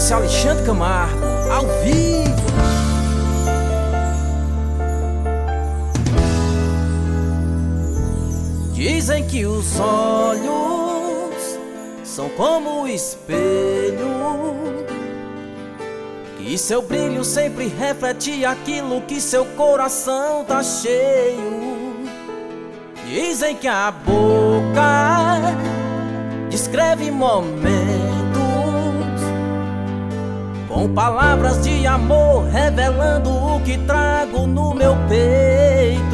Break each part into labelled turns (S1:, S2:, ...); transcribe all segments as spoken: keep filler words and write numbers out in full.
S1: Esse é Alexandre Camargo, ao vivo. Dizem que os olhos são como o espelho, que seu brilho sempre reflete aquilo que seu coração tá cheio. Dizem que a boca descreve momentos com palavras de amor, revelando o que trago no meu peito.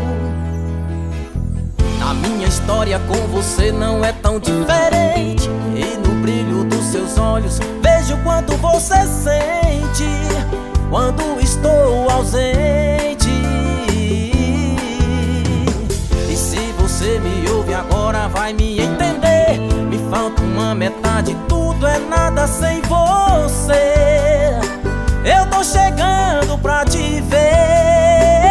S1: A minha história com você não é tão diferente, e no brilho dos seus olhos vejo quanto você sente quando estou ausente. E se você me ouve agora vai me entender. Me falta uma metade, tudo é nada sem você. Eu tô chegando pra te ver.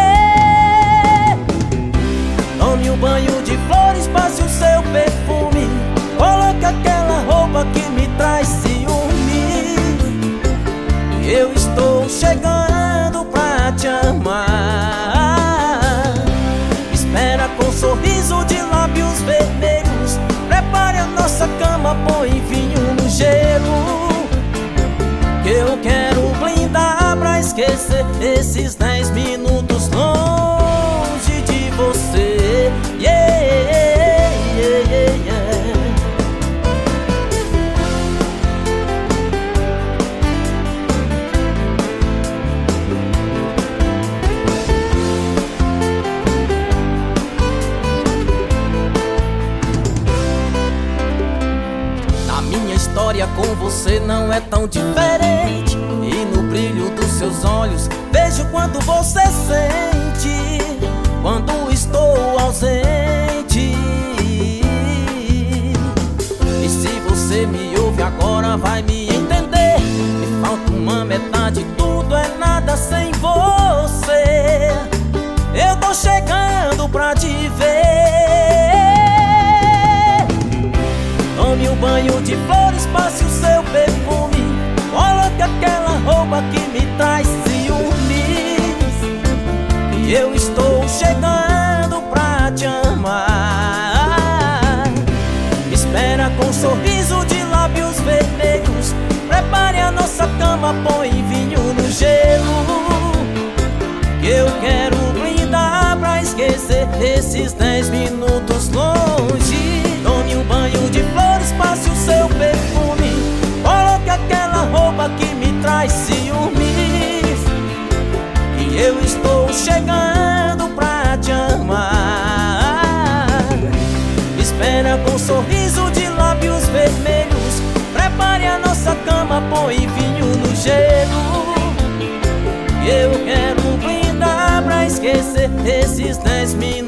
S1: Tome um banho de flores, passe o seu perfume, coloque aquela roupa que me traz ciúme. Eu estou chegando pra te amar. Espera com um sorriso de lábios vermelhos. Prepare a nossa cama, põe vinho no gelo, que eu quero blindar pra esquecer esses dez minutos longe de você. Yeah, yeah, yeah, yeah. A minha história com você não é tão diferente, e no brilho dos seus olhos vejo quanto você sente quando estou ausente. E se você me ouve agora vai me entender. Me falta uma metade, tudo é nada sem você. Eu tô chegando pra te ver. Tome um banho de flores, passe o seu perfume, coloque aquela roupa que me traz ciúmes. E eu estou chegando pra te amar. Espera com um sorriso de lábios vermelhos. Prepare a nossa cama, põe vinho no gelo, que eu quero brindar pra esquecer esses dez minutos longe. Tome um banho de flores, passe o seu perfume, coloque aquela roupa que me traz ciúmes. E eu estou chegando pra te amar. Espera com um sorriso de lábios vermelhos. Prepare a nossa cama, põe vinho no gelo, que eu quero brindar pra esquecer esses dez minutos